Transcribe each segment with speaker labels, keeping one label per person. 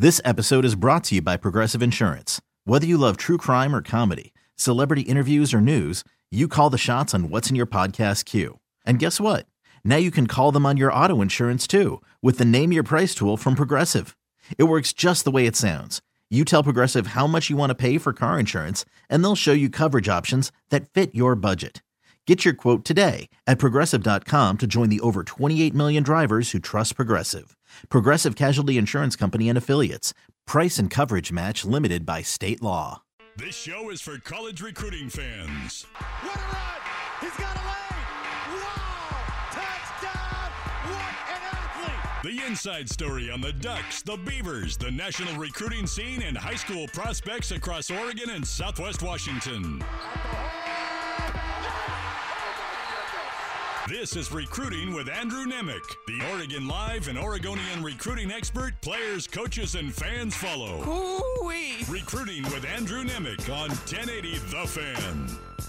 Speaker 1: This episode is brought to you by Progressive Insurance. Whether you love true crime or comedy, celebrity interviews or news, you call the shots on what's in your podcast queue. And guess what? Now you can call them on your auto insurance too with the Name Your Price tool from Progressive. It works just the way it sounds. You tell Progressive how much you want to pay for car insurance, and they'll show you coverage options that fit your budget. Get your quote today at Progressive.com to join the over 28 million drivers who trust Progressive. Progressive Casualty Insurance Company and Affiliates. Price and coverage match limited by state law.
Speaker 2: This show is for college recruiting fans.
Speaker 3: What a run! He's got a lane! Wow! Touchdown! What an athlete!
Speaker 2: The inside story on the Ducks, the Beavers, the national recruiting scene, and high school prospects across Oregon and Southwest Washington. This is Recruiting with Andrew Nemec, the Oregon Live and Oregonian recruiting expert players, coaches, and fans follow.
Speaker 3: Hoo-wee!
Speaker 2: Recruiting with Andrew Nemec on 1080 The Fan.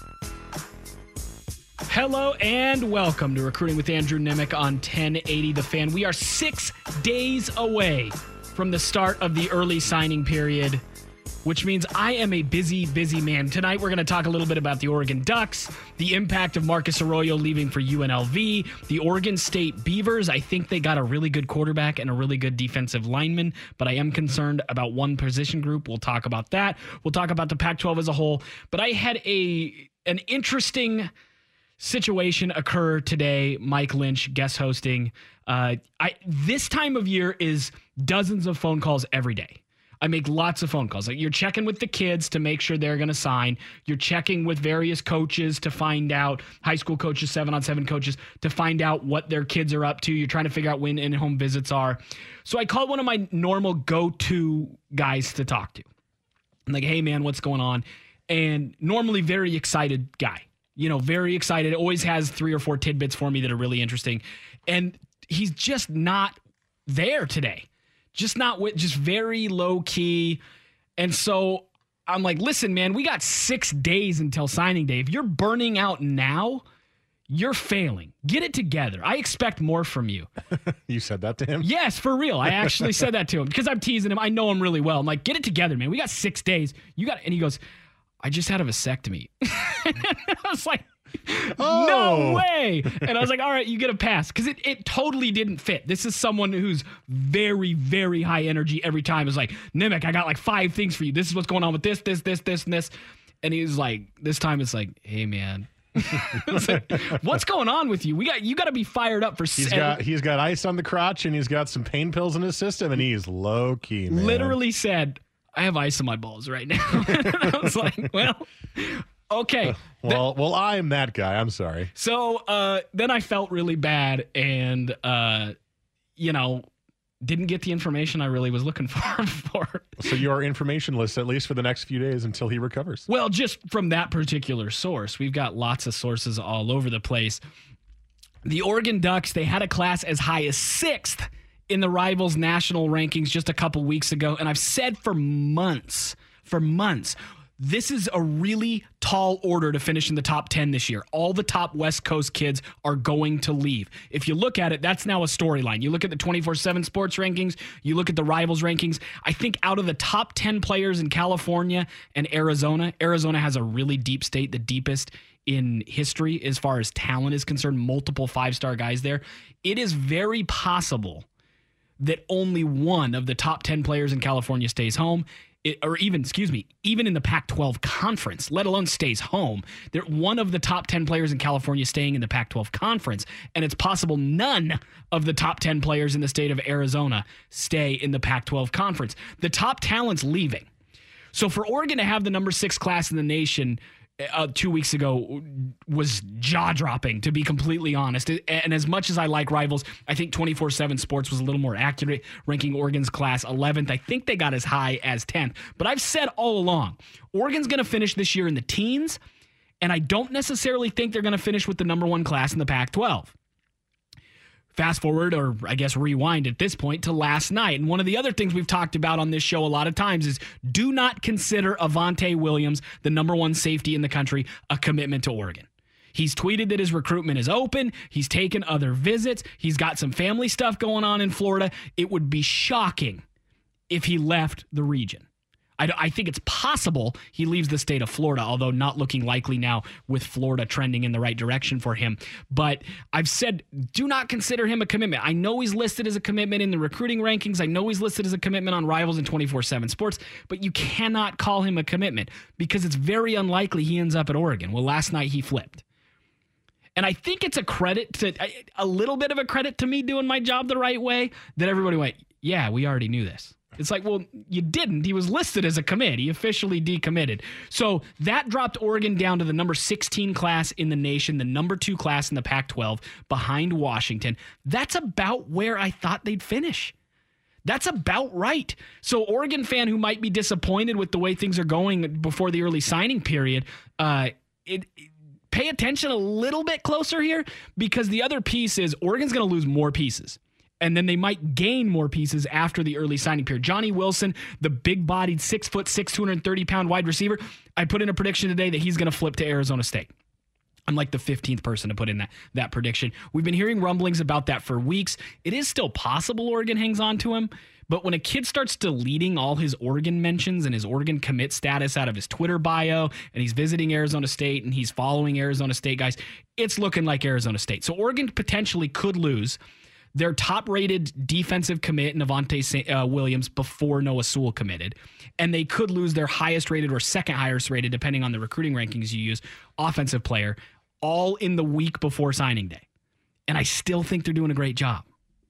Speaker 4: Hello and welcome to Recruiting with Andrew Nemec on 1080 The Fan. We are 6 days away from the start of the early signing period, which means I am a busy man. Tonight, we're going to talk a little bit about the Oregon Ducks, the impact of Marcus Arroyo leaving for UNLV, the Oregon State Beavers. I think they got a really good quarterback and a really good defensive lineman, but I am concerned about one position group. We'll talk about that. We'll talk about the Pac-12 as a whole. But I had an interesting situation occur today. Mike Lynch guest hosting. This time of year is dozens of phone calls every day. I make lots of phone calls. Like, you're checking with the kids to make sure they're going to sign. You're checking with various coaches to find out, high school coaches, 7-on-7 coaches, to find out what their kids are up to. You're trying to figure out when in-home visits are. So I called one of my normal go-to guys to talk to. I'm like, hey, man, what's going on? And normally very excited guy. You know, very excited. Always has 3 or 4 tidbits for me that are really interesting. And he's just not there today. Just very low key. And so I'm like, listen, man, we got 6 days until signing day. If you're burning out now, you're failing. Get it together. I expect more from you.
Speaker 5: You said that to him?
Speaker 4: Yes, for real. I actually said that to him because I'm teasing him. I know him really well. I'm like, get it together, man. We got 6 days. And he goes, I just had a vasectomy. I was like, no way. And I was like, all right, you get a pass. Because it totally didn't fit. This is someone who's very, very high energy every time. It's like, Nemec, I got like 5 things for you. This is what's going on with this, and this. And he's like, this time it's like, hey, man. Like, what's going on with you? You got to be fired up for. He's
Speaker 5: got ice on the crotch and he's got some pain pills in his system and he's low key, man.
Speaker 4: Literally said, I have ice on my balls right now. I was like, well, okay.
Speaker 5: Well, I'm that guy. I'm sorry.
Speaker 4: So then I felt really bad and, didn't get the information I really was looking for.
Speaker 5: So you're informationless, at least for the next few days until he recovers.
Speaker 4: Well, just from that particular source. We've got lots of sources all over the place. The Oregon Ducks, they had a class as high as 6th in the Rivals national rankings just a couple weeks ago. And I've said for months, this is a really tall order to finish in the top 10 this year. All the top West Coast kids are going to leave. If you look at it, that's now a storyline. You look at the 24/7 sports rankings, you look at the Rivals rankings. I think out of the top 10 players in California and Arizona has a really deep state, the deepest in history as far as talent is concerned, multiple 5-star guys there. It is very possible that only one of the top 10 players in California stays home, even in the Pac-12 conference, let alone stays home. They're one of the top 10 players in California staying in the Pac-12 conference, and it's possible none of the top 10 players in the state of Arizona stay in the Pac-12 conference. The top talent's leaving. So for Oregon to have the number 6 class in the nation 2 weeks ago was jaw-dropping, to be completely honest. And as much as I like Rivals, I think 24/7 Sports was a little more accurate, ranking Oregon's class 11th. I think they got as high as 10th. But I've said all along, Oregon's going to finish this year in the teens, and I don't necessarily think they're going to finish with the number 1 class in the Pac-12. Fast forward, or I guess rewind at this point, to last night. And one of the other things we've talked about on this show a lot of times is do not consider Avante Williams, the number 1 safety in the country, a commitment to Oregon. He's tweeted that his recruitment is open. He's taken other visits. He's got some family stuff going on in Florida. It would be shocking if he left the region. I think it's possible he leaves the state of Florida, although not looking likely now with Florida trending in the right direction for him. But I've said, do not consider him a commitment. I know he's listed as a commitment in the recruiting rankings. I know he's listed as a commitment on Rivals and 24/7 Sports, but you cannot call him a commitment because it's very unlikely he ends up at Oregon. Well, last night he flipped. And I think it's a little bit of a credit to me doing my job the right way that everybody went, yeah, we already knew this. It's like, well, you didn't. He was listed as a commit. He officially decommitted. So that dropped Oregon down to the number 16 class in the nation, the number 2 class in the Pac-12, behind Washington. That's about where I thought they'd finish. That's about right. So Oregon fan who might be disappointed with the way things are going before the early signing period, pay attention a little bit closer here, because the other piece is Oregon's going to lose more pieces. And then they might gain more pieces after the early signing period. Johnny Wilson, the big-bodied 6'6", 230-pound wide receiver, I put in a prediction today that he's going to flip to Arizona State. I'm like the 15th person to put in that prediction. We've been hearing rumblings about that for weeks. It is still possible Oregon hangs on to him. But when a kid starts deleting all his Oregon mentions and his Oregon commit status out of his Twitter bio, and he's visiting Arizona State and he's following Arizona State guys, it's looking like Arizona State. So Oregon potentially could lose their top-rated defensive commit, Navonte Williams, before Noah Sewell committed. And they could lose their highest-rated or second-highest-rated, depending on the recruiting rankings you use, offensive player, all in the week before signing day. And I still think they're doing a great job.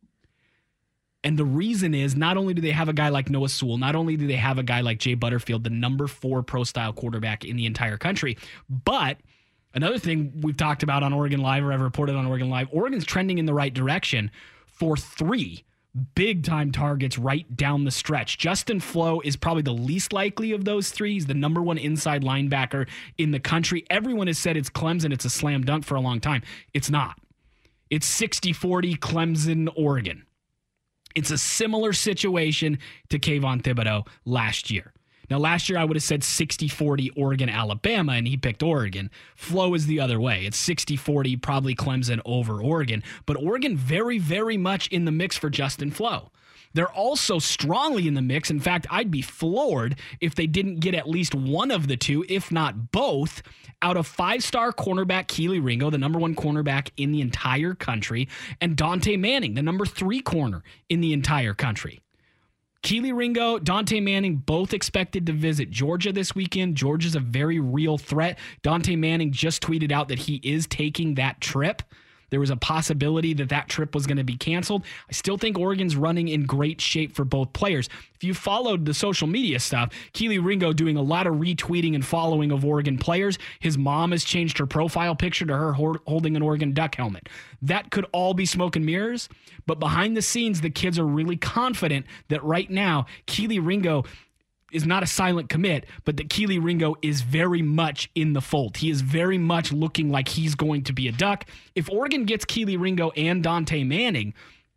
Speaker 4: And the reason is, not only do they have a guy like Noah Sewell, not only do they have a guy like Jay Butterfield, the number 4 pro-style quarterback in the entire country, but another thing we've talked about on Oregon Live, or I've reported on Oregon Live, Oregon's trending in the right direction for 3 big-time targets right down the stretch. Justin Flo is probably the least likely of those 3. He's the number 1 inside linebacker in the country. Everyone has said it's Clemson. It's a slam dunk for a long time. It's not. It's 60-40 Clemson, Oregon. It's a similar situation to Kayvon Thibodeau last year. Now, last year I would have said 60-40 Oregon, Alabama, and he picked Oregon. Flow is the other way. It's 60-40, probably Clemson over Oregon. But Oregon very, very much in the mix for Justin Flow. They're also strongly in the mix. In fact, I'd be floored if they didn't get at least one of the 2, if not both, out of 5-star cornerback Kelee Ringo, the number 1 cornerback in the entire country, and Dante Manning, the number 3 corner in the entire country. Kelee Ringo, Dante Manning, both expected to visit Georgia this weekend. Georgia's a very real threat. Dante Manning just tweeted out that he is taking that trip. There was a possibility that trip was going to be canceled. I still think Oregon's running in great shape for both players. If you followed the social media stuff, Kelee Ringo doing a lot of retweeting and following of Oregon players. His mom has changed her profile picture to her holding an Oregon Duck helmet. That could all be smoke and mirrors, but behind the scenes, the kids are really confident that right now, Kelee Ringo is not a silent commit, but that Kelee Ringo is very much in the fold. He is very much looking like he's going to be a Duck. If Oregon gets Kelee Ringo and Dante Manning,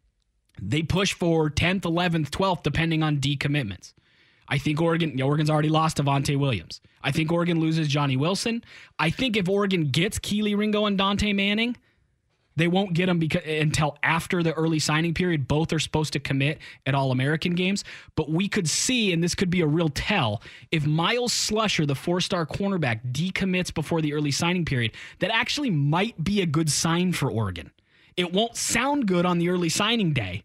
Speaker 4: they push for 10th, 11th, 12th, depending on decommitments. I think Oregon's already lost Avonte Williams. I think Oregon loses Johnny Wilson. I think if Oregon gets Kelee Ringo and Dante Manning, they won't get them until after the early signing period. Both are supposed to commit at All-American games. But we could see, and this could be a real tell, if Miles Slusher, the 4-star cornerback, decommits before the early signing period, that actually might be a good sign for Oregon. It won't sound good on the early signing day.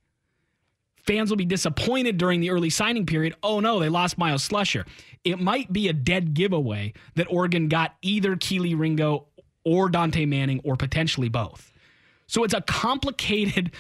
Speaker 4: Fans will be disappointed during the early signing period. Oh, no, they lost Miles Slusher. It might be a dead giveaway that Oregon got either Kelee Ringo or Dante Manning, or potentially both. So it's a complicated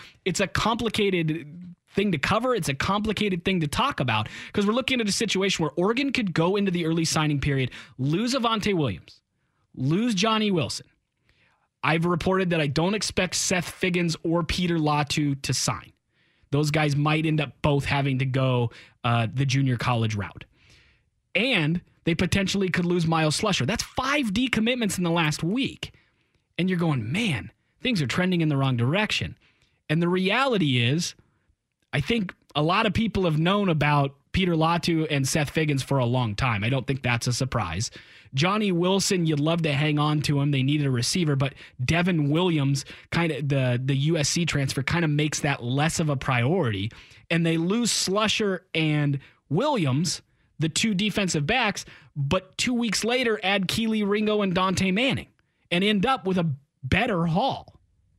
Speaker 4: thing to cover. It's a complicated thing to talk about, because we're looking at a situation where Oregon could go into the early signing period, lose Avonte Williams, lose Johnny Wilson. I've reported that I don't expect Seth Figgins or Peter Latu to sign. Those guys might end up both having to go the junior college route. And they potentially could lose Miles Slusher. That's 5 decommitments in the last week. And you're going, man, things are trending in the wrong direction. And the reality is, I think a lot of people have known about Peter Latu and Seth Figgins for a long time. I don't think that's a surprise. Johnny Wilson, you'd love to hang on to him. They needed a receiver, but Devin Williams, kind of the USC transfer, kind of makes that less of a priority. And they lose Slusher and Williams, the two defensive backs, but 2 weeks later add Kelee Ringo and Dante Manning and end up with a better haul.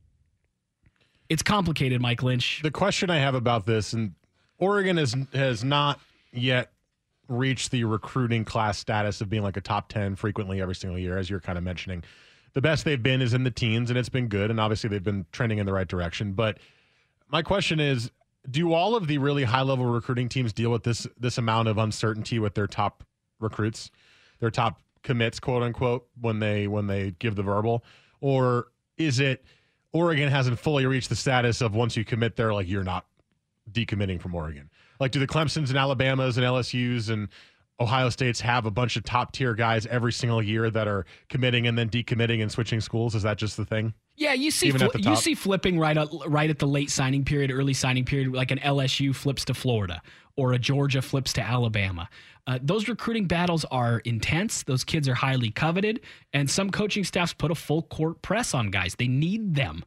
Speaker 4: It's complicated, Mike Lynch.
Speaker 5: The question I have about this, and Oregon has not yet reached the recruiting class status of being like a top 10 frequently every single year, as you're kind of mentioning. The best they've been is in the teens, and it's been good, and obviously they've been trending in the right direction. But my question is, do all of the really high-level recruiting teams deal with this amount of uncertainty with their top recruits, their top commits, quote-unquote, when they give the verbal? Or is it Oregon hasn't fully reached the status of once you commit there, like you're not decommitting from Oregon? Like, do the Clemsons and Alabamas and LSUs and Ohio States have a bunch of top-tier guys every single year that are committing and then decommitting and switching schools? Is that just the thing?
Speaker 4: Yeah, you see flipping right at the late signing period, early signing period, like an LSU flips to Florida or a Georgia flips to Alabama. Those recruiting battles are intense. Those kids are highly coveted, and some coaching staffs put a full court press on guys. They need them.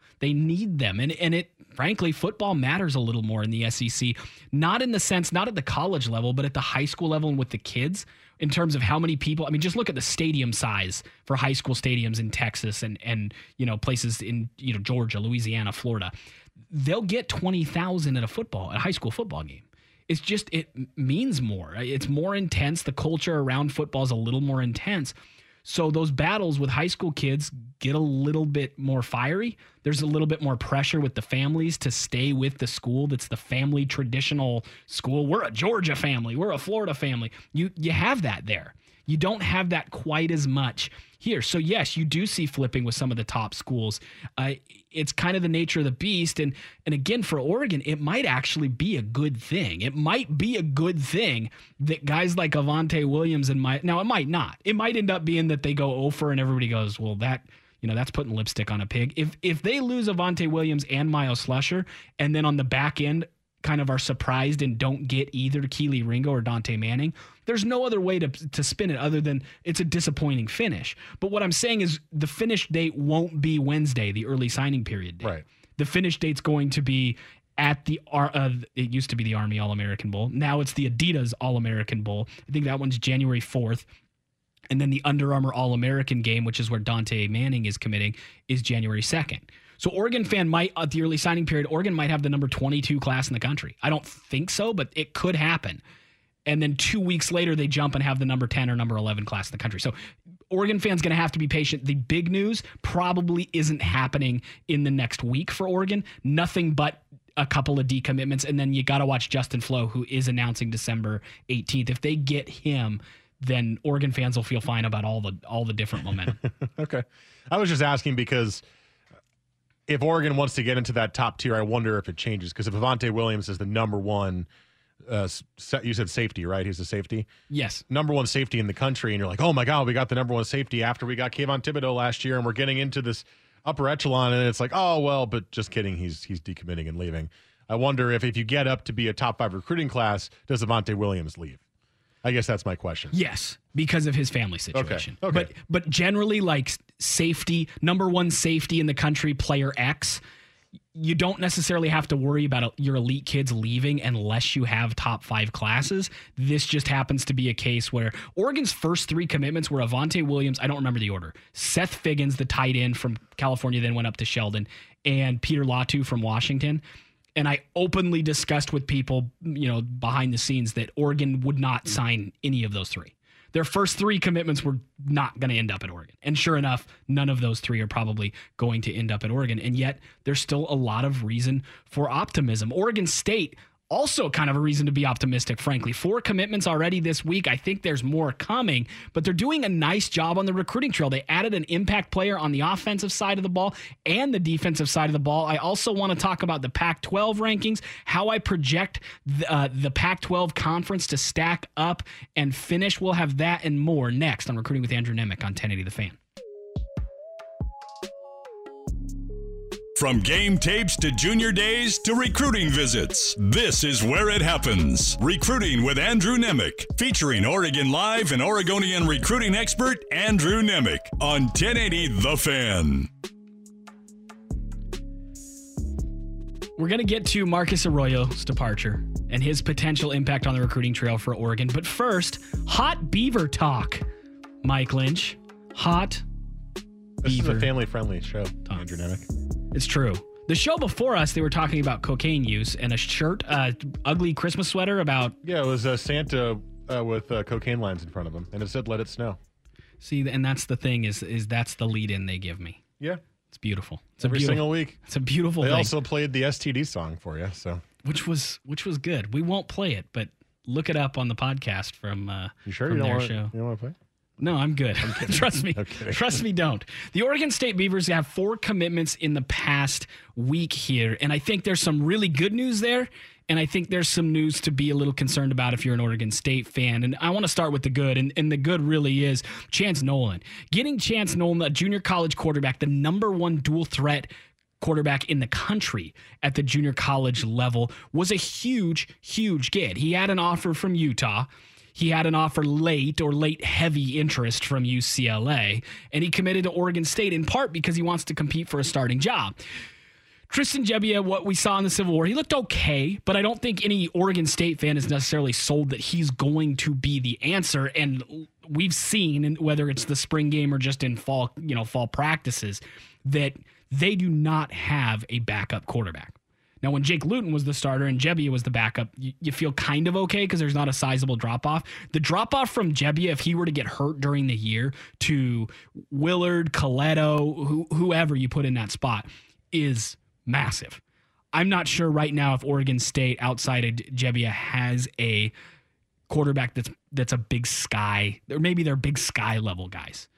Speaker 4: And it, frankly, football matters a little more in the SEC, not in the sense, not at the college level, but at the high school level and with the kids. In terms of how many people, I mean, just look at the stadium size for high school stadiums in Texas and places in Georgia, Louisiana, Florida. They'll get 20,000 at a high school football game. It's just, it means more. It's more intense. The culture around football is a little more intense. So those battles with high school kids get a little bit more fiery. There's a little bit more pressure with the families to stay with the school that's the family traditional school. We're a Georgia family. We're a Florida family. You have that there. You don't have that quite as much here. So, yes, you do see flipping with some of the top schools. It's kind of the nature of the beast. And again, for Oregon, it might actually be a good thing. It might be a good thing that guys like Avante Williams now it might not. It might end up being that they go over and everybody goes, well, that's putting lipstick on a pig. If they lose Avante Williams and Miles Slusher, and then on the back end kind of are surprised and don't get either Kelee Ringo or Dante Manning, there's no other way to spin it other than it's a disappointing finish. But what I'm saying is the finish date won't be Wednesday, the early signing period date.
Speaker 5: Right.
Speaker 4: The finish date's going to be at it used to be the Army All-American Bowl. Now it's the Adidas All-American Bowl. I think that one's January 4th. And then the Under Armour All-American game, which is where Dante Manning is committing, is January 2nd. So Oregon fan might, at the early signing period, Oregon might have the number 22 class in the country. I don't think so, but it could happen. And then 2 weeks later, they jump and have the number 10 or number 11 class in the country. So Oregon fans going to have to be patient. The big news probably isn't happening in the next week for Oregon. Nothing but a couple of decommitments. And then you got to watch Justin Flo, who is announcing December 18th. If they get him, then Oregon fans will feel fine about all the different momentum.
Speaker 5: Okay. I was just asking because if Oregon wants to get into that top tier, I wonder if it changes. Because if Avante Williams is the number one, you said safety, right? He's a safety?
Speaker 4: Yes.
Speaker 5: Number one safety in the country, and you're like, oh my God, we got the number one safety after we got Kayvon Thibodeau last year, and we're getting into this upper echelon, and it's like, oh, well, but just kidding, he's decommitting and leaving. I wonder if you get up to be a top 5 recruiting class, does Avante Williams leave? I guess that's my question.
Speaker 4: Yes, because of his family situation.
Speaker 5: Okay.
Speaker 4: But generally, like safety, number one safety in the country, player X, you don't necessarily have to worry about your elite kids leaving unless you have top 5 classes. This just happens to be a case where Oregon's first 3 commitments were Avante Williams, I don't remember the order, Seth Figgins, the tight end from California, then went up to Sheldon, and Peter Latu from Washington. And I openly discussed with people, behind the scenes that Oregon would not sign any of those 3. Their first 3 commitments were not going to end up at Oregon. And sure enough, none of those 3 are probably going to end up at Oregon. And yet there's still a lot of reason for optimism. Oregon State, also kind of a reason to be optimistic, frankly. 4 commitments already this week. I think there's more coming, but they're doing a nice job on the recruiting trail. They added an impact player on the offensive side of the ball and the defensive side of the ball. I also want to talk about the Pac-12 rankings, how I project the Pac-12 conference to stack up and finish. We'll have that and more next on Recruiting with Andrew Nemec on 1080 The Fan.
Speaker 2: From game tapes to junior days to recruiting visits, this is where it happens. Recruiting with Andrew Nemec, featuring Oregon Live and Oregonian recruiting expert Andrew Nemec on 1080 The Fan.
Speaker 4: We're going to get to Marcus Arroyo's departure and his potential impact on the recruiting trail for Oregon. But first, hot Beaver talk. Mike Lynch, hot
Speaker 5: This
Speaker 4: Beaver
Speaker 5: is a family-friendly show,
Speaker 4: talk.
Speaker 5: Andrew Nemec.
Speaker 4: It's true. The show before us, they were talking about cocaine use and a shirt, ugly Christmas sweater about...
Speaker 5: Yeah, it was Santa with cocaine lines in front of him, and it said, "Let it snow."
Speaker 4: See, and that's the thing is that's the lead-in they give me.
Speaker 5: Yeah.
Speaker 4: It's beautiful. It's
Speaker 5: Every single week.
Speaker 4: It's a beautiful
Speaker 5: They
Speaker 4: thing.
Speaker 5: also played the STD song for you, so.
Speaker 4: Which was good. We won't play it, but look it up on the podcast from
Speaker 5: You sure
Speaker 4: from
Speaker 5: you don't
Speaker 4: their
Speaker 5: want
Speaker 4: show.
Speaker 5: You don't want to play?
Speaker 4: No, I'm good. Trust me.
Speaker 5: Okay.
Speaker 4: Trust me, don't. The Oregon State Beavers have 4 commitments in the past week here, and I think there's some really good news there, and I think there's some news to be a little concerned about if you're an Oregon State fan. And I want to start with the good, and the good really is Chance Nolan. Getting Chance Nolan, a junior college quarterback, the number 1 dual threat quarterback in the country at the junior college level, was a huge, huge get. He had an offer from Utah. He had an offer late heavy interest from UCLA, and he committed to Oregon State in part because he wants to compete for a starting job. Tristan Gebbia, what we saw in the Civil War, he looked okay, but I don't think any Oregon State fan is necessarily sold that he's going to be the answer. And we've seen, whether it's the spring game or just in fall practices, that they do not have a backup quarterback. Now, when Jake Luton was the starter and Gebbia was the backup, you feel kind of okay because there's not a sizable drop-off. The drop-off from Gebbia, if he were to get hurt during the year, to Willard, Coletto, whoever you put in that spot, is massive. I'm not sure right now if Oregon State, outside of Gebbia, has a quarterback that's a big sky, or maybe they're big sky level guys.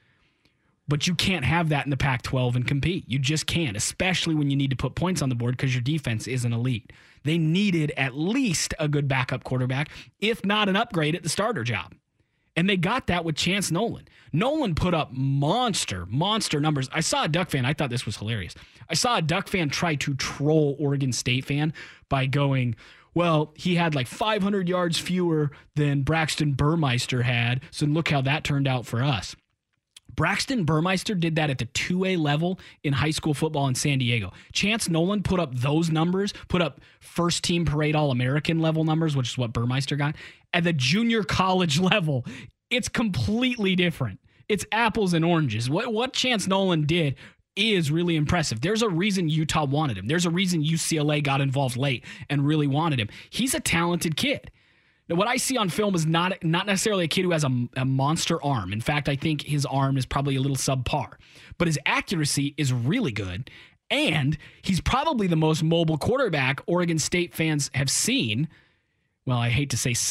Speaker 4: But you can't have that in the Pac-12 and compete. You just can't, especially when you need to put points on the board because your defense isn't elite. They needed at least a good backup quarterback, if not an upgrade at the starter job. And they got that with Chance Nolan. Nolan put up monster numbers. I saw a Duck fan. I thought this was hilarious. I saw a Duck fan try to troll Oregon State fan by going, well, he had like 500 yards fewer than Braxton Burmeister had, so look how that turned out for us. Braxton Burmeister did that at the 2A level in high school football in San Diego. Chance Nolan put up those numbers, put up first-team parade All-American level numbers, which is what Burmeister got. At the junior college level, it's completely different. It's apples and oranges. What Chance Nolan did is really impressive. There's a reason Utah wanted him. There's a reason UCLA got involved late and really wanted him. He's a talented kid. Now, what I see on film is not necessarily a kid who has a monster arm. In fact, I think his arm is probably a little subpar. But his accuracy is really good, and he's probably the most mobile quarterback Oregon State fans have seen. Well, I hate to say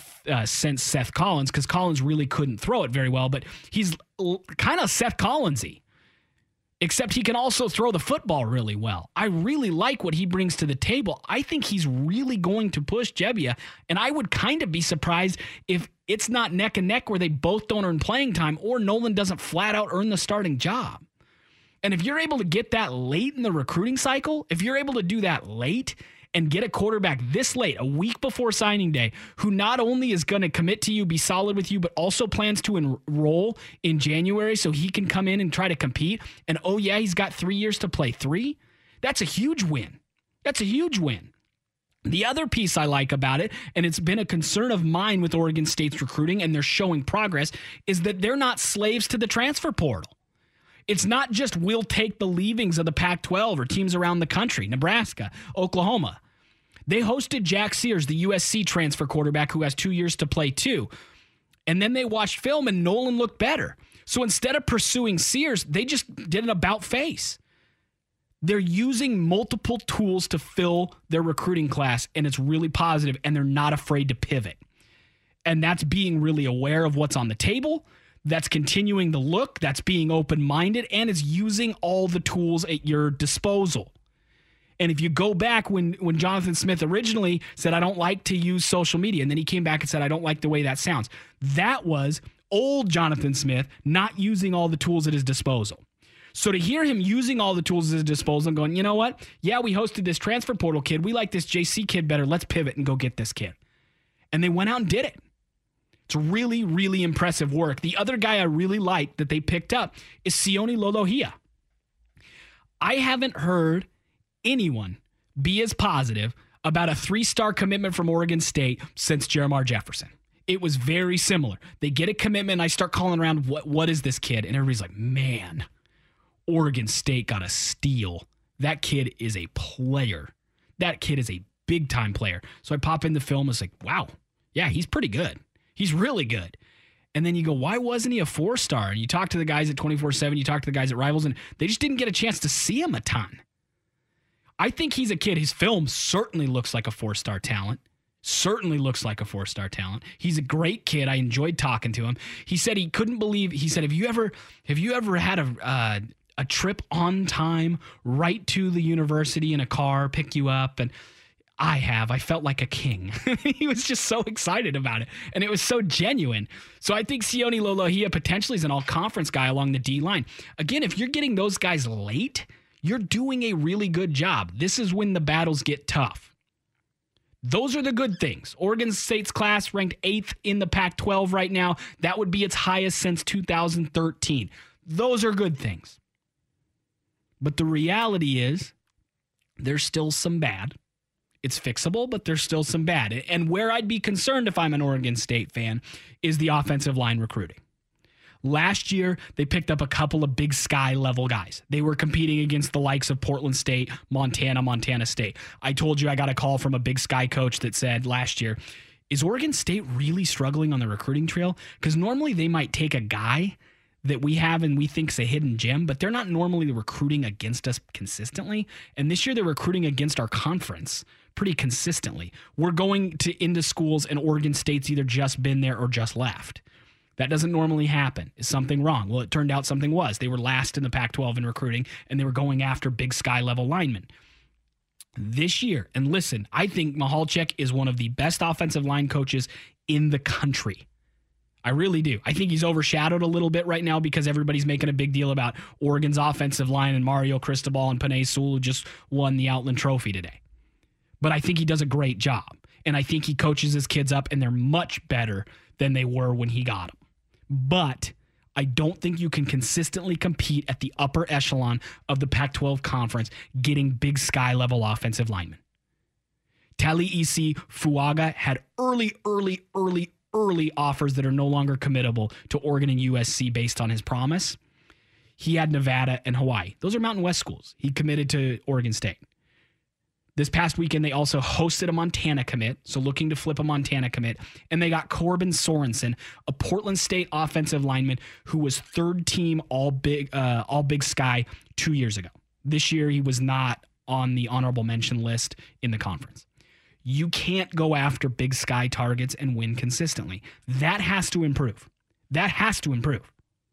Speaker 4: since Seth Collins, because Collins really couldn't throw it very well, but he's kind of Seth Collins-y. Except he can also throw the football really well. I really like what he brings to the table. I think he's really going to push Gebbia, and I would kind of be surprised if it's not neck and neck where they both don't earn playing time or Nolan doesn't flat out earn the starting job. And if you're able to get that late in the recruiting cycle, if you're able to do that late and get a quarterback this late, a week before signing day, who not only is going to commit to you, be solid with you, but also plans to enroll in January so he can come in and try to compete. And oh yeah, he's got 3 years to play. 3? That's a huge win. That's a huge win. The other piece I like about it, and it's been a concern of mine with Oregon State's recruiting, and they're showing progress, is that they're not slaves to the transfer portal. It's not just we'll take the leavings of the Pac-12 or teams around the country, Nebraska, Oklahoma. They hosted Jack Sears, the USC transfer quarterback who has 2 years to play too. And then they watched film and Nolan looked better. So instead of pursuing Sears, they just did an about face. They're using multiple tools to fill their recruiting class, and it's really positive, and they're not afraid to pivot. And that's being really aware of what's on the table. That's continuing the look. That's being open-minded, and it's using all the tools at your disposal. And if you go back when Jonathan Smith originally said, I don't like to use social media, and then he came back and said, I don't like the way that sounds. That was old Jonathan Smith not using all the tools at his disposal. So to hear him using all the tools at his disposal and going, you know what? Yeah, we hosted this transfer portal kid. We like this JC kid better. Let's pivot and go get this kid. And they went out and did it. It's really, really impressive work. The other guy I really like that they picked up is Sione Lolohea. I haven't heard anyone be as positive about a 3-star commitment from Oregon State since Jeremiah Jefferson. It was very similar. They get a commitment, and I start calling around, what is this kid? And everybody's like, man, Oregon State got a steal. That kid is a player. That kid is a big-time player. So I pop in the film. It's like, wow, yeah, he's pretty good. He's really good. And then you go, why wasn't he a 4-star? And you talk to the guys at 24/7, you talk to the guys at Rivals, and they just didn't get a chance to see him a ton. I think he's a kid. His film certainly looks like a 4-star talent. Certainly looks like a 4-star talent. He's a great kid. I enjoyed talking to him. He said he couldn't believe, he said, have you ever had a trip on time right to the university in a car, pick you up? And I have. I felt like a king. He was just so excited about it. And it was so genuine. So I think Sione Lolohea potentially is an all-conference guy along the D line. Again, if you're getting those guys late, you're doing a really good job. This is when the battles get tough. Those are the good things. Oregon State's class ranked 8th in the Pac-12 right now. That would be its highest since 2013. Those are good things. But the reality is there's still some bad. It's fixable, but there's still some bad. And where I'd be concerned if I'm an Oregon State fan is the offensive line recruiting. Last year, they picked up a couple of Big Sky level guys. They were competing against the likes of Portland State, Montana State. I told you I got a call from a Big Sky coach that said last year, is Oregon State really struggling on the recruiting trail? Because normally they might take a guy that we have and we think's a hidden gem, but they're not normally recruiting against us consistently. And this year they're recruiting against our conference pretty consistently. We're going into schools and Oregon State's either just been there or just left. That doesn't normally happen. Is something wrong? Well, it turned out something was. They were last in the Pac-12 in recruiting, and they were going after Big Sky level linemen. This year, and listen, I think Michalczyk is one of the best offensive line coaches in the country. I really do. I think he's overshadowed a little bit right now because everybody's making a big deal about Oregon's offensive line and Mario Cristobal and Penei Sewell, who just won the Outland Trophy today. But I think he does a great job, and I think he coaches his kids up, and they're much better than they were when he got them. But I don't think you can consistently compete at the upper echelon of the Pac-12 conference getting Big Sky level offensive linemen. Taliisi Fuaga had early offers that are no longer committable to Oregon and USC based on his promise. He had Nevada and Hawaii. Those are Mountain West schools. He committed to Oregon State. This past weekend, they also hosted a Montana commit, so looking to flip a Montana commit, and they got Corbin Sorensen, a Portland State offensive lineman who was third team all Big Sky 2 years ago. This year, he was not on the honorable mention list in the conference. You can't go after Big Sky targets and win consistently. That has to improve. That has to improve.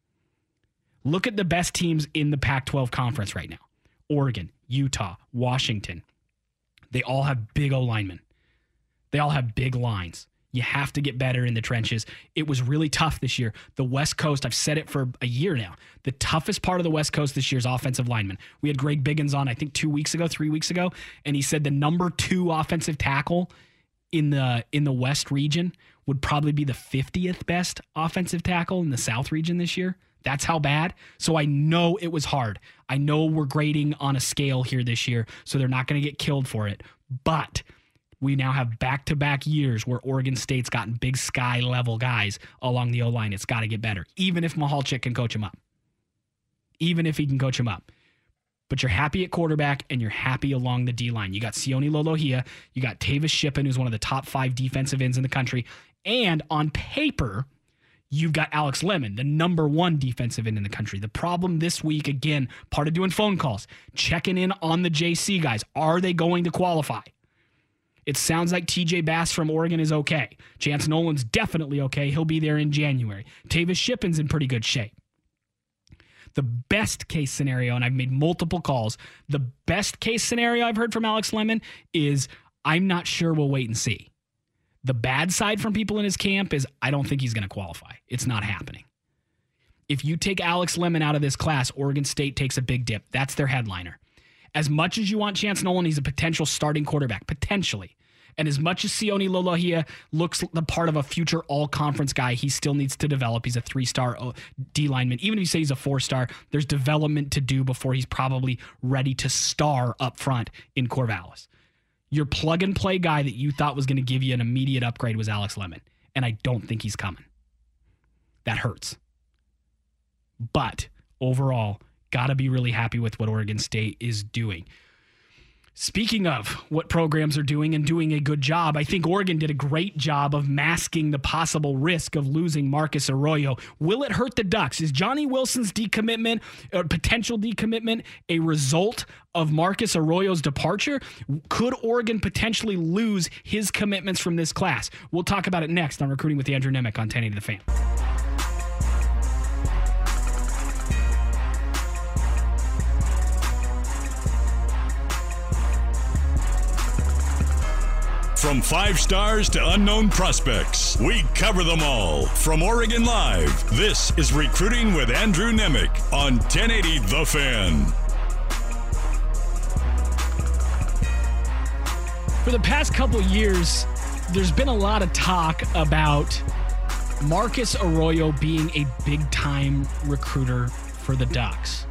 Speaker 4: Look at the best teams in the Pac-12 conference right now. Oregon, Utah, Washington. They all have big O-linemen. They all have big lines. You have to get better in the trenches. It was really tough this year. The West Coast, I've said it for a year now, the toughest part of the West Coast this year is offensive linemen. We had Greg Biggins on, I think 3 weeks ago, and he said the number 2 offensive tackle in the West region would probably be the 50th best offensive tackle in the South region this year. That's how bad. So I know it was hard. I know we're grading on a scale here this year, so they're not going to get killed for it. But we now have back-to-back years where Oregon State's gotten Big Sky level guys along the O-line. It's got to get better, even if Michalczyk can coach him up. Even if he can coach him up. But you're happy at quarterback, and you're happy along the D-line. You got Sione Lolohea. You got Tavis Shippen, who's one of the top 5 defensive ends in the country. And on paper, you've got Alex Lemon, the number 1 defensive end in the country. The problem this week, again, part of doing phone calls, checking in on the JC guys. Are they going to qualify? It sounds like TJ Bass from Oregon is okay. Chance Nolan's definitely okay. He'll be there in January. Tavis Shippen's in pretty good shape. The best case scenario, and I've made multiple calls, the best case scenario I've heard from Alex Lemon is, I'm not sure, we'll wait and see. The bad side from people in his camp is, I don't think he's going to qualify. It's not happening. If you take Alex Lemon out of this class, Oregon State takes a big dip. That's their headliner. As much as you want Chance Nolan, he's a potential starting quarterback, potentially. And as much as Sione Lolohea looks the part of a future all-conference guy, he still needs to develop. He's a 3-star D lineman. Even if you say he's a 4-star, there's development to do before he's probably ready to star up front in Corvallis. Your plug-and-play guy that you thought was going to give you an immediate upgrade was Alex Lemon, and I don't think he's coming. That hurts. But overall, got to be really happy with what Oregon State is doing. Speaking of what programs are doing and doing a good job, I think Oregon did a great job of masking the possible risk of losing Marcus Arroyo. Will it hurt the Ducks? Is Johnny Wilson's decommitment, or potential decommitment, a result of Marcus Arroyo's departure? Could Oregon potentially lose his commitments from this class? We'll talk about it next on Recruiting with Andrew Nemec on 1080 The Fan.
Speaker 2: From 5 stars to unknown prospects, we cover them all. From Oregon Live, this is Recruiting with Andrew Nemec on 1080 The Fan.
Speaker 4: For the past couple of years, there's been a lot of talk about Marcus Arroyo being a big-time recruiter for the Ducks.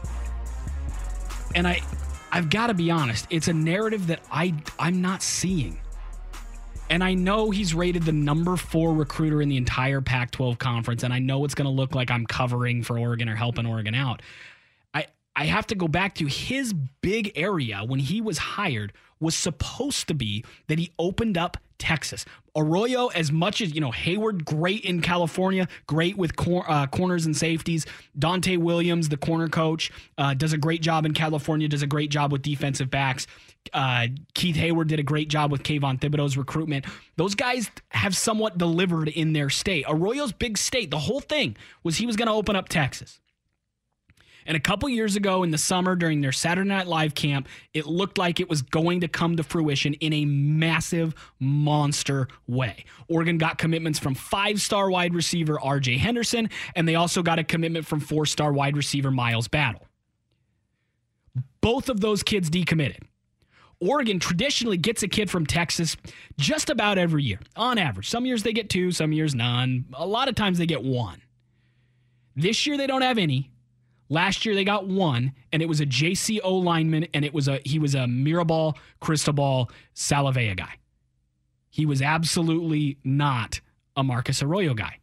Speaker 4: And I've got to be honest, it's a narrative that I'm not seeing. And I know he's rated the number 4 recruiter in the entire Pac-12 conference, and I know it's going to look like I'm covering for Oregon or helping Oregon out. I have to go back to his big area when he was hired was supposed to be that he opened up Texas. Arroyo, as much as, Hayward, great in California, great with corners and safeties. Dante Williams, the corner coach, does a great job in California, does a great job with defensive backs. Keith Hayward did a great job with Kayvon Thibodeau's recruitment. Those guys have somewhat delivered in their state. Arroyo's big state, the whole thing was he was going to open up Texas. And a couple years ago in the summer during their Saturday Night Live camp, it looked like it was going to come to fruition in a massive monster way. Oregon got commitments from 5-star wide receiver R.J. Henderson, and they also got a commitment from 4-star wide receiver Miles Battle. Both of those kids decommitted. Oregon traditionally gets a kid from Texas just about every year, on average. Some years they get 2, some years none. A lot of times they get 1. This year they don't have any. Last year they got 1, and it was a JCO lineman, and he was a Mirabal, Cristobal, Salavea guy. He was absolutely not a Marcus Arroyo guy.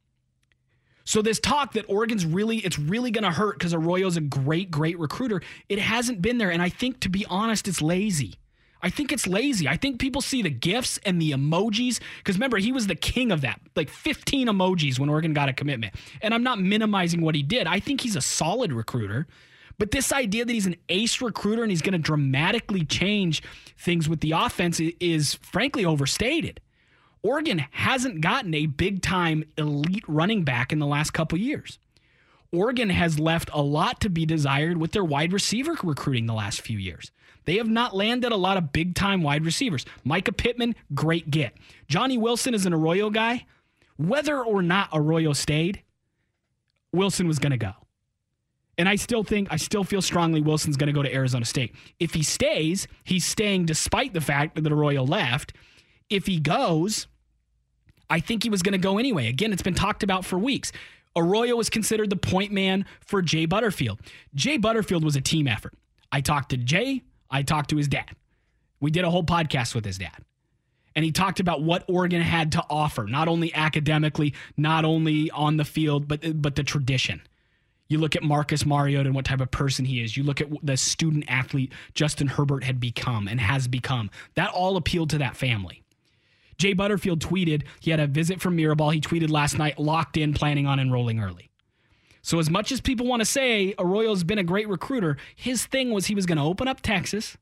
Speaker 4: So this talk that it's really going to hurt because Arroyo's a great, great recruiter, it hasn't been there. And I think, to be honest, it's lazy. I think it's lazy. I think people see the GIFs and the emojis. Because remember, he was the king of that. Like 15 emojis when Oregon got a commitment. And I'm not minimizing what he did. I think he's a solid recruiter. But this idea that he's an ace recruiter and he's going to dramatically change things with the offense is frankly overstated. Oregon hasn't gotten a big-time elite running back in the last couple years. Oregon has left a lot to be desired with their wide receiver recruiting the last few years. They have not landed a lot of big-time wide receivers. Micah Pittman, great get. Johnny Wilson is an Arroyo guy. Whether or not Arroyo stayed, Wilson was going to go. And I still feel strongly Wilson's going to go to Arizona State. If he stays, he's staying despite the fact that Arroyo left. If he goes, I think he was going to go anyway. Again, it's been talked about for weeks. Arroyo was considered the point man for Jay Butterfield. Jay Butterfield was a team effort. I talked to Jay. I talked to his dad. We did a whole podcast with his dad. And he talked about what Oregon had to offer, not only academically, not only on the field, but the tradition. You look at Marcus Mariota and what type of person he is. You look at the student athlete Justin Herbert had become and has become. That all appealed to that family. Jay Butterfield tweeted, he had a visit from Mirabal. He tweeted last night, locked in, planning on enrolling early. So as much as people want to say Arroyo's been a great recruiter, his thing was he was going to open up Texas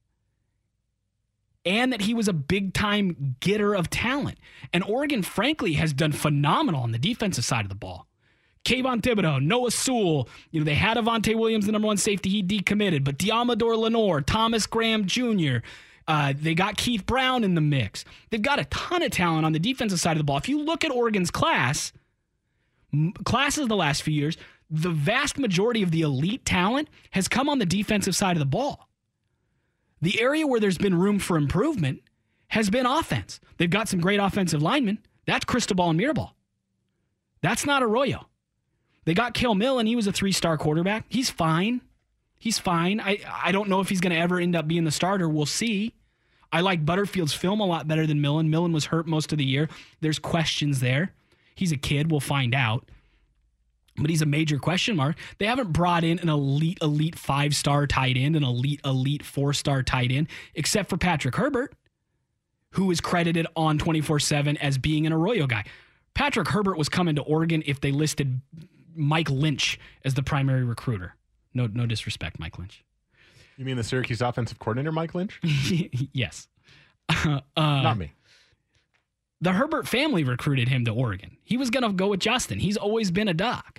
Speaker 4: and that he was a big-time getter of talent. And Oregon, frankly, has done phenomenal on the defensive side of the ball. Kayvon Thibodeau, Noah Sewell, they had Avante Williams, the number 1 safety, he decommitted, but Diamador Lenore, Thomas Graham Jr., they got Keith Brown in the mix. They've got a ton of talent on the defensive side of the ball. If you look at Oregon's classes the last few years, the vast majority of the elite talent has come on the defensive side of the ball. The area where there's been room for improvement has been offense. They've got some great offensive linemen. That's Cristobal and Mirabal. That's not Arroyo. They got Cale Millen. He was a 3-star quarterback. He's fine. He's fine. I don't know if he's going to ever end up being the starter. We'll see. I like Butterfield's film a lot better than Millen. Millen was hurt most of the year. There's questions there. He's a kid. We'll find out. But he's a major question mark. They haven't brought in an elite 5-star tight end, an elite 4-star tight end, except for Patrick Herbert, who is credited on 24/7 as being an Arroyo guy. Patrick Herbert was coming to Oregon if they listed Mike Lynch as the primary recruiter. No disrespect, Mike Lynch.
Speaker 5: You mean the Syracuse offensive coordinator, Mike Lynch?
Speaker 4: Yes.
Speaker 5: Not me.
Speaker 4: The Herbert family recruited him to Oregon. He was going to go with Justin. He's always been a Duck.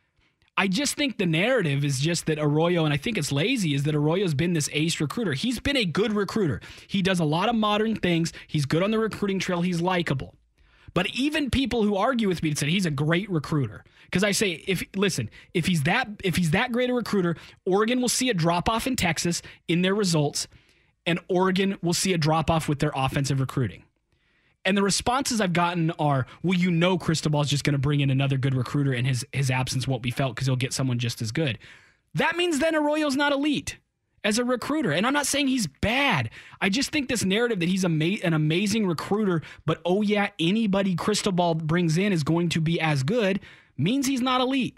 Speaker 4: I just think the narrative is just that Arroyo, and I think it's lazy, is that Arroyo's been this ace recruiter. He's been a good recruiter. He does a lot of modern things. He's good on the recruiting trail. He's likable. But even people who argue with me said he's a great recruiter. Because I say, if he's that great a recruiter, Oregon will see a drop-off in Texas in their results, and Oregon will see a drop-off with their offensive recruiting. And the responses I've gotten are, well, Cristobal's just going to bring in another good recruiter and his absence won't be felt because he'll get someone just as good. That means then Arroyo's not elite as a recruiter. And I'm not saying he's bad. I just think this narrative that he's an amazing recruiter, but anybody Cristobal brings in is going to be as good, means he's not elite.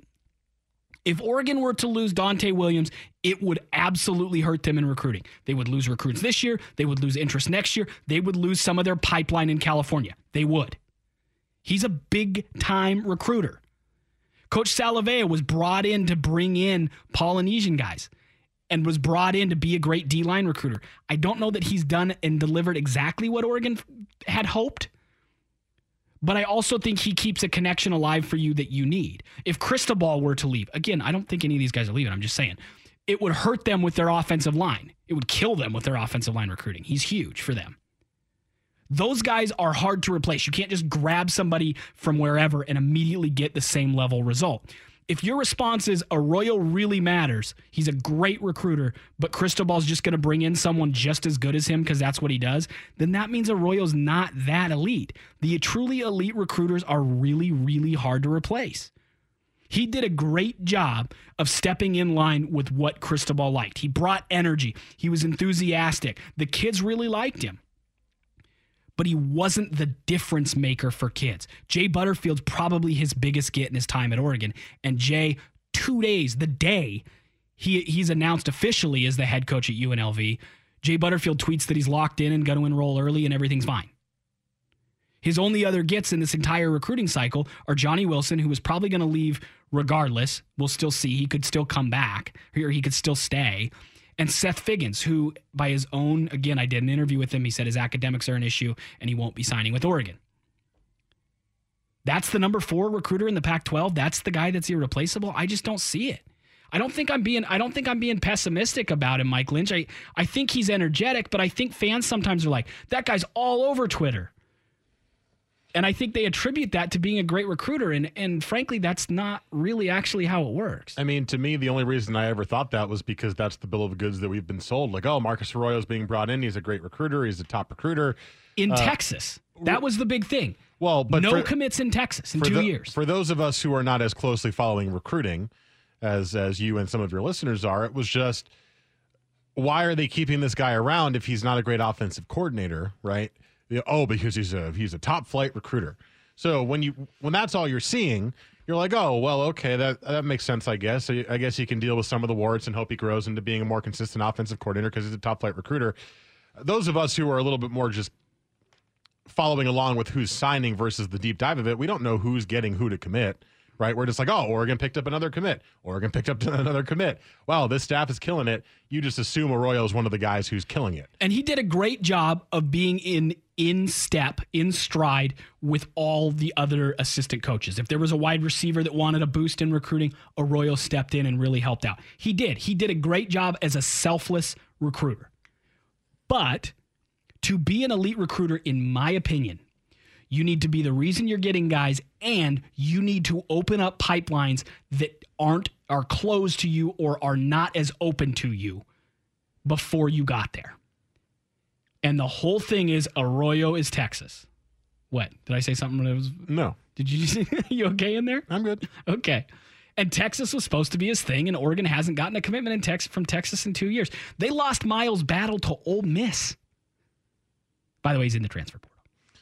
Speaker 4: If Oregon were to lose Dante Williams, it would absolutely hurt them in recruiting. They would lose recruits this year. They would lose interest next year. They would lose some of their pipeline in California. They would. He's a big-time recruiter. Coach Salavea was brought in to bring in Polynesian guys and was brought in to be a great D-line recruiter. I don't know that he's done and delivered exactly what Oregon had hoped, but I also think he keeps a connection alive for you that you need. If Cristobal were to leave, again, I don't think any of these guys are leaving. I'm just saying, it would hurt them with their offensive line. It would kill them with their offensive line recruiting. He's huge for them. Those guys are hard to replace. You can't just grab somebody from wherever and immediately get the same level result. If your response is Arroyo really matters, he's a great recruiter, but Cristobal's just going to bring in someone just as good as him because that's what he does, then that means Arroyo's not that elite. The truly elite recruiters are really, really hard to replace. He did a great job of stepping in line with what Cristobal liked. He brought energy. He was enthusiastic. The kids really liked him. But he wasn't the difference maker for kids. Jay Butterfield's probably his biggest get in his time at Oregon. And Jay, 2 days, the day he's announced officially as the head coach at UNLV, Jay Butterfield tweets that he's locked in and going to enroll early and everything's fine. His only other gets in this entire recruiting cycle are Johnny Wilson, who was probably going to leave regardless. We'll still see. He could still come back, or he could still stay. And Seth Figgins, who by his own, again, I did an interview with him. He said his academics are an issue and he won't be signing with Oregon. That's the number 4 recruiter in the Pac-12. That's the guy that's irreplaceable. I just don't see it. I don't think I'm being pessimistic about him, Mike Lynch. I think he's energetic, but I think fans sometimes are like, that guy's all over Twitter. And I think they attribute that to being a great recruiter. And frankly, that's not really actually how it works.
Speaker 5: I mean, to me, the only reason I ever thought that was because that's the bill of goods that we've been sold. Like, oh, Marcus Arroyo's being brought in. He's a great recruiter. He's a top recruiter.
Speaker 4: In Texas. That was the big thing.
Speaker 5: Well, but
Speaker 4: commits in Texas in 2 years.
Speaker 5: For those of us who are not as closely following recruiting as you and some of your listeners are, it was just, why are they keeping this guy around if he's not a great offensive coordinator, right? Oh, because he's a top flight recruiter. So when that's all you're seeing, you're like, oh, well, okay, that makes sense, I guess. I guess he can deal with some of the warts and hope he grows into being a more consistent offensive coordinator because he's a top flight recruiter. Those of us who are a little bit more just following along with who's signing versus the deep dive of it, we don't know who's getting who to commit. Right? We're just like, oh, Oregon picked up another commit. Oregon picked up another commit. Wow, this staff is killing it. You just assume Arroyo is one of the guys who's killing it.
Speaker 4: And he did a great job of being in step, in stride with all the other assistant coaches. If there was a wide receiver that wanted a boost in recruiting, Arroyo stepped in and really helped out. He did. He did a great job as a selfless recruiter. But to be an elite recruiter, in my opinion, You need to be the reason you're getting guys, and you need to open up pipelines that are closed to you or are not as open to you before you got there. And the whole thing is Arroyo is Texas. What? Did I say something that was...
Speaker 5: No.
Speaker 4: Did you okay in there?
Speaker 5: I'm good.
Speaker 4: Okay. And Texas was supposed to be his thing, and Oregon hasn't gotten a commitment from Texas in 2 years. They lost Miles Battle to Ole Miss. By the way, he's in the transfer portal.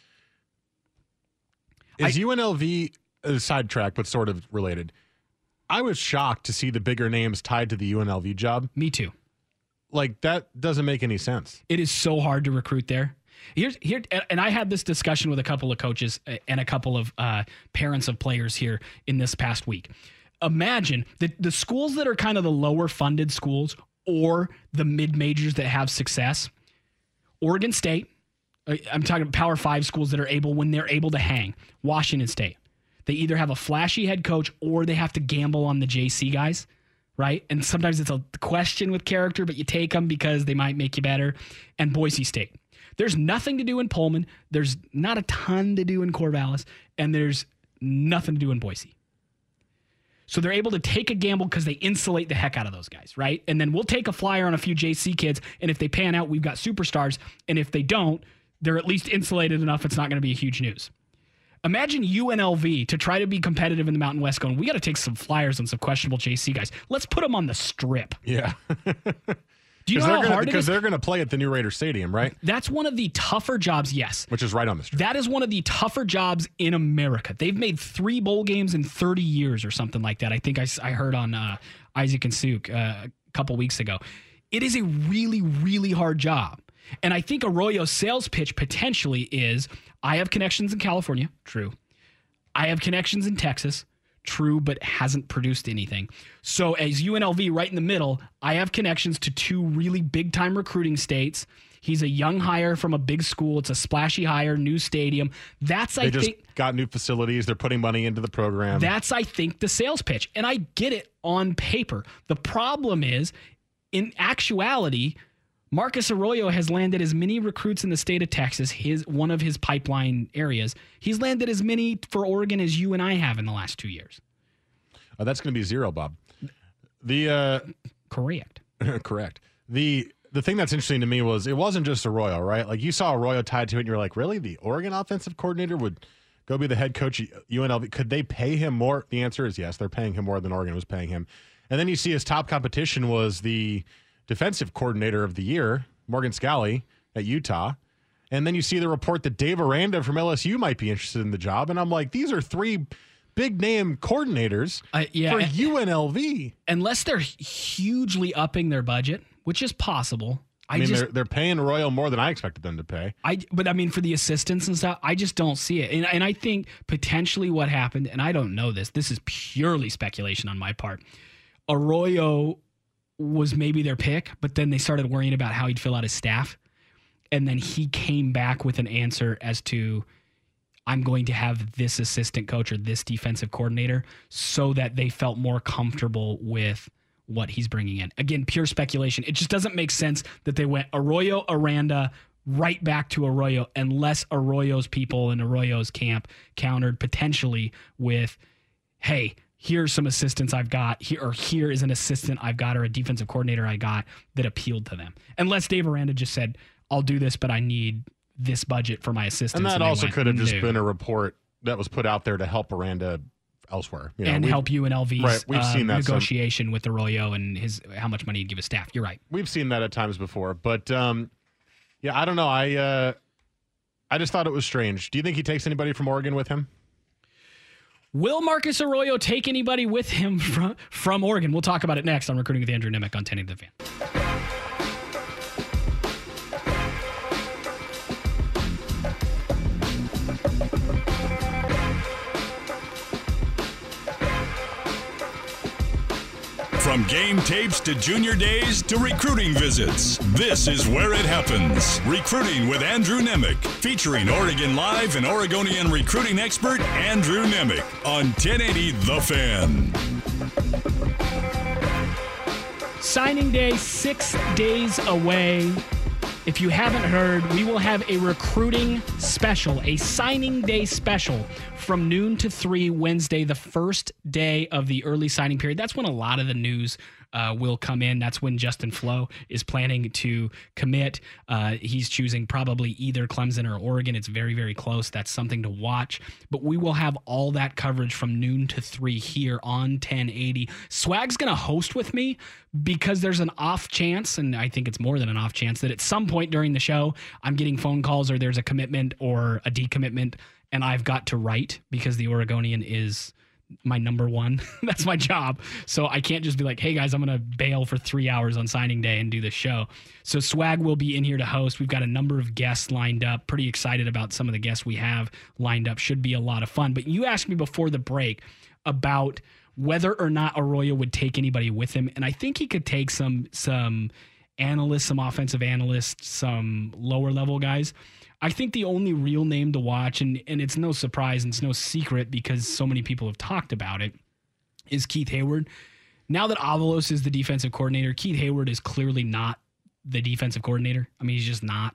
Speaker 5: Is UNLV a sidetrack, but sort of related? I was shocked to see the bigger names tied to the UNLV job.
Speaker 4: Me too.
Speaker 5: Like, that doesn't make any sense.
Speaker 4: It is so hard to recruit there. And I had this discussion with a couple of coaches and a couple of parents of players here in this past week. Imagine the schools that are kind of the lower funded schools or the mid-majors that have success. Oregon State, I'm talking about Power 5 schools that are able, when they're able to hang. Washington State. They either have a flashy head coach or they have to gamble on the JC guys, right? And sometimes it's a question with character, but you take them because they might make you better. And Boise State. There's nothing to do in Pullman. There's not a ton to do in Corvallis. And there's nothing to do in Boise. So they're able to take a gamble because they insulate the heck out of those guys, right? And then we'll take a flyer on a few JC kids, and if they pan out, we've got superstars. And if they don't, they're at least insulated enough it's not going to be a huge news. Imagine UNLV to try to be competitive in the Mountain West going, we got to take some flyers on some questionable JC guys. Let's put them on the strip.
Speaker 5: Yeah.
Speaker 4: Do you know how hard it is?
Speaker 5: Because they're going to play at the new Raider Stadium, right?
Speaker 4: That's one of the tougher jobs, yes.
Speaker 5: Which is right on the strip.
Speaker 4: That is one of the tougher jobs in America. They've made 3 bowl games in 30 years or something like that. I think I heard on Isaac and Suk a couple weeks ago. It is a really, really hard job. And I think Arroyo's sales pitch potentially is, I have connections in California, true. I have connections in Texas, true, but hasn't produced anything. So as UNLV right in the middle, I have connections to 2 really big-time recruiting states. He's a young hire from a big school. It's a splashy hire, new stadium. They just
Speaker 5: got new facilities. They're putting money into the program.
Speaker 4: That's, I think, the sales pitch. And I get it on paper. The problem is, in actuality, Marcus Arroyo has landed as many recruits in the state of Texas, one of his pipeline areas. He's landed as many for Oregon as you and I have in the last 2 years.
Speaker 5: That's going to be 0, Bob.
Speaker 4: Correct.
Speaker 5: Correct. The thing that's interesting to me was it wasn't just Arroyo, right? Like, you saw Arroyo tied to it, and you're like, really? The Oregon offensive coordinator would go be the head coach at UNLV? Could they pay him more? The answer is yes. They're paying him more than Oregon was paying him. And then you see his top competition was the defensive coordinator of the year, Morgan Scalley at Utah. And then you see the report that Dave Aranda from LSU might be interested in the job. And I'm like, these are 3 big name coordinators for UNLV.
Speaker 4: Unless they're hugely upping their budget, which is possible.
Speaker 5: I mean, they're paying Arroyo more than I expected them to pay.
Speaker 4: But I mean, for the assistants and stuff, I just don't see it. And I think potentially what happened, and I don't know this is purely speculation on my part. Arroyo was maybe their pick, but then they started worrying about how he'd fill out his staff. And then he came back with an answer as to, I'm going to have this assistant coach or this defensive coordinator, so that they felt more comfortable with what he's bringing in. Again, pure speculation. It just doesn't make sense that they went Arroyo, Aranda, right back to Arroyo, unless Arroyo's people in Arroyo's camp countered potentially with, hey, here's some assistants I've got, here is an assistant I've got, or a defensive coordinator I got that appealed to them. Unless Dave Aranda just said, I'll do this, but I need this budget for my assistants.
Speaker 5: And that also could have just been a report that was put out there to help Aranda elsewhere.
Speaker 4: And help UNLV's
Speaker 5: right, we've seen that
Speaker 4: negotiation with Arroyo and how much money he'd give his staff. You're right.
Speaker 5: We've seen that at times before. But, I don't know. I just thought it was strange. Do you think he takes anybody from Oregon with him?
Speaker 4: Will Marcus Arroyo take anybody with him from Oregon? We'll talk about it next on Recruiting with Andrew Nemec on 1080 The Fan.
Speaker 2: From game tapes to junior days to recruiting visits, this is where it happens. Recruiting with Andrew Nemec, featuring Oregon Live and Oregonian recruiting expert Andrew Nemec on 1080 The Fan.
Speaker 4: Signing day 6 days away. if you haven't heard, we will have a recruiting special, a signing day special from noon to 3 Wednesday, the first day of the early signing period. That's when a lot of the news will come in. That's when Justin Flo is planning to commit. He's choosing probably either Clemson or Oregon. It's very, very close. That's something to watch. But we will have all that coverage from noon to 3 here on 1080. Swag's going to host with me because there's an off chance, and I think it's more than an off chance, that at some point during the show, I'm getting phone calls or there's a commitment or a decommitment, and I've got to write because the Oregonian is my number one. That's my job. So I can't just be like, hey guys, I'm going to bail for 3 hours on signing day and do the show. So Swag will be in here to host. We've got a number of guests lined up. Pretty excited about some of the guests we have lined up. Should be a lot of fun. But you asked me before the break about whether or not Arroyo would take anybody with him. And I think he could take some analysts, some offensive analysts, some lower level guys. I think the only real name to watch, and it's no surprise and it's no secret because so many people have talked about it, is Keith Hayward. Now that Avalos is the defensive coordinator, Keith Hayward is clearly not the defensive coordinator. I mean, he's just not.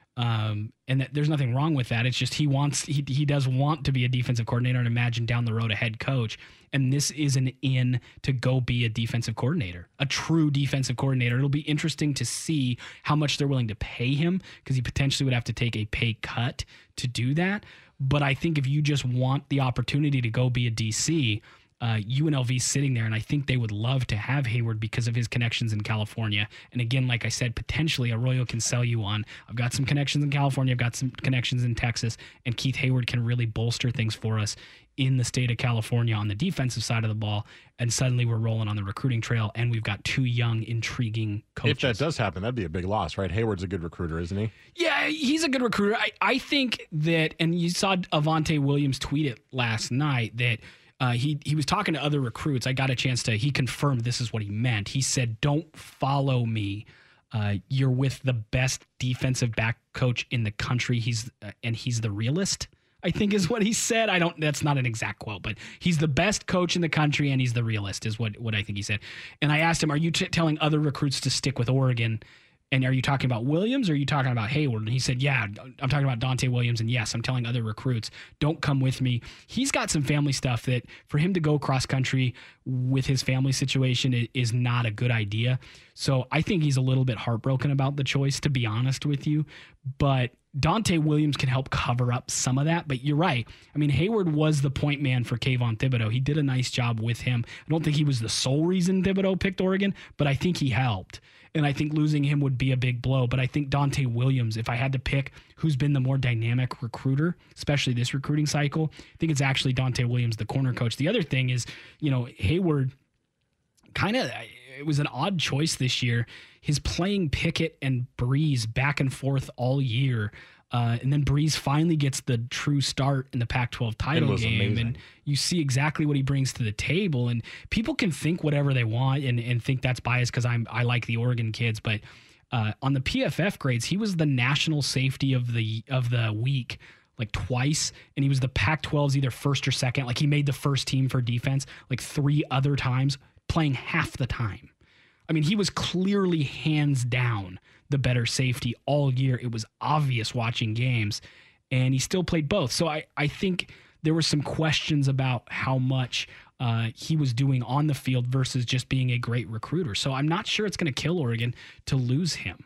Speaker 4: And there's nothing wrong with that. It's just he does want to be a defensive coordinator and imagine down the road a head coach. And this is an in to go be a defensive coordinator, a true defensive coordinator. It'll be interesting to see how much they're willing to pay him because he potentially would have to take a pay cut to do that. But I think if you just want the opportunity to go be a DC, UNLV's sitting there, and I think they would love to have Hayward because of his connections in California. And again, like I said, potentially Arroyo can sell you on, I've got some connections in California, I've got some connections in Texas, and Keith Hayward can really bolster things for us in the state of California on the defensive side of the ball. And suddenly we're rolling on the recruiting trail, and we've got two young, intriguing coaches.
Speaker 5: If that does happen, that'd be a big loss, right? Hayward's a good recruiter, isn't he?
Speaker 4: Yeah, he's a good recruiter. I think that, and you saw Avante Williams tweet it last night, that he was talking to other recruits. I got a chance to, he confirmed this is what he meant. He said, don't follow me. You're with the best defensive back coach in the country. He's the realist, I think is what he said. That's not an exact quote, but he's the best coach in the country and he's the realist is what I think he said. And I asked him, are you telling other recruits to stick with Oregon? And are you talking about Williams or are you talking about Hayward? And he said, yeah, I'm talking about Dante Williams. And yes, I'm telling other recruits, don't come with me. He's got some family stuff that for him to go cross country with his family situation is not a good idea. So I think he's a little bit heartbroken about the choice, to be honest with you. But Dante Williams can help cover up some of that. But you're right. I mean, Hayward was the point man for Kayvon Thibodeau. He did a nice job with him. I don't think he was the sole reason Thibodeau picked Oregon, but I think he helped. And I think losing him would be a big blow. But I think Dante Williams, if I had to pick who's been the more dynamic recruiter, especially this recruiting cycle, I think it's actually Dante Williams, the corner coach. The other thing is, Hayward it was an odd choice this year. His playing Pickett and Breeze back and forth all year. And then Breeze finally gets the true start in the Pac-12 title game. Amazing. And you see exactly what he brings to the table. And people can think whatever they want and think that's biased because I like the Oregon kids. But on the PFF grades, he was the national safety of the week like twice. And he was the Pac-12's either first or second. Like he made the first team for defense like 3 other times, playing half the time. I mean, he was clearly hands down the better safety all year. It was obvious watching games, and he still played both. So I think there were some questions about how much he was doing on the field versus just being a great recruiter. So I'm not sure it's going to kill Oregon to lose him,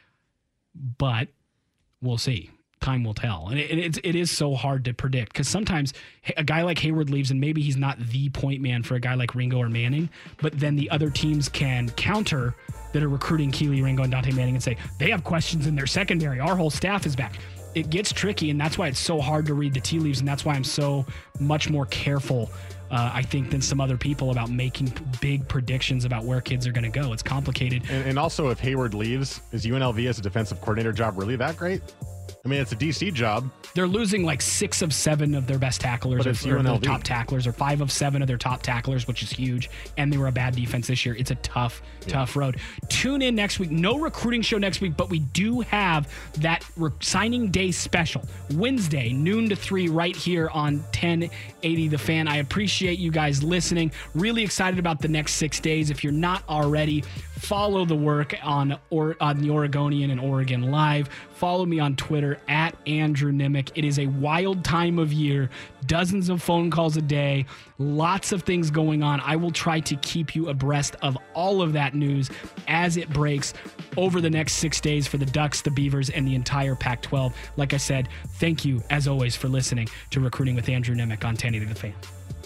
Speaker 4: but we'll see. Time will tell. And it is so hard to predict because sometimes a guy like Hayward leaves and maybe he's not the point man for a guy like Ringo or Manning, but then the other teams can counter that are recruiting Keely Ringo and Dante Manning and say, they have questions in their secondary. Our whole staff is back. It gets tricky, and that's why it's so hard to read the tea leaves, and that's why I'm so much more careful, I think, than some other people about making big predictions about where kids are going to go. It's complicated.
Speaker 5: And also, if Hayward leaves, is UNLV as a defensive coordinator job really that great? I mean, it's a DC job.
Speaker 4: They're losing like 6 of 7 of their best tacklers or their top tacklers, or 5 of 7 of their top tacklers, which is huge. And they were a bad defense this year. It's a tough road. Tune in next week. No recruiting show next week, but we do have that signing day special Wednesday, noon to 3 right here on 1080 The Fan. I appreciate you guys listening. Really excited about the next 6 days. If you're not already, follow the work on the Oregonian and Oregon Live. Follow me on Twitter at Andrew Nimick. It is a wild time of year. Dozens of phone calls a day. Lots of things going on. I will try to keep you abreast of all of that news as it breaks over the next 6 days for the Ducks, the Beavers, and the entire Pac-12. Like I said, thank you, as always, for listening to Recruiting with Andrew Nimick on 1080 The Fan.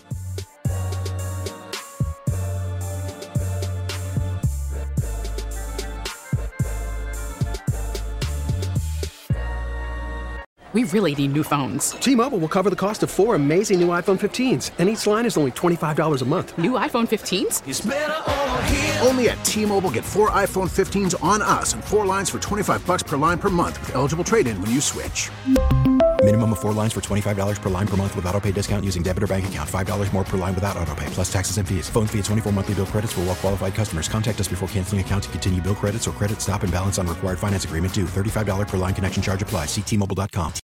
Speaker 6: We really need new phones.
Speaker 7: T-Mobile will cover the cost of 4 amazing new iPhone 15s, and each line is only $25 a month.
Speaker 6: New iPhone 15s?
Speaker 8: It's better over here. Only at T-Mobile, get 4 iPhone 15s on us and 4 lines for $25 per line per month with eligible trade-in when you switch.
Speaker 9: Minimum of 4 lines for $25 per line per month with autopay discount using debit or bank account. $5 more per line without autopay, plus taxes and fees. Phone fee at 24 monthly bill credits for well-qualified customers. Contact us before canceling account to continue bill credits or credit stop and balance on required finance agreement due. $35 per line connection charge applies. See T-Mobile.com.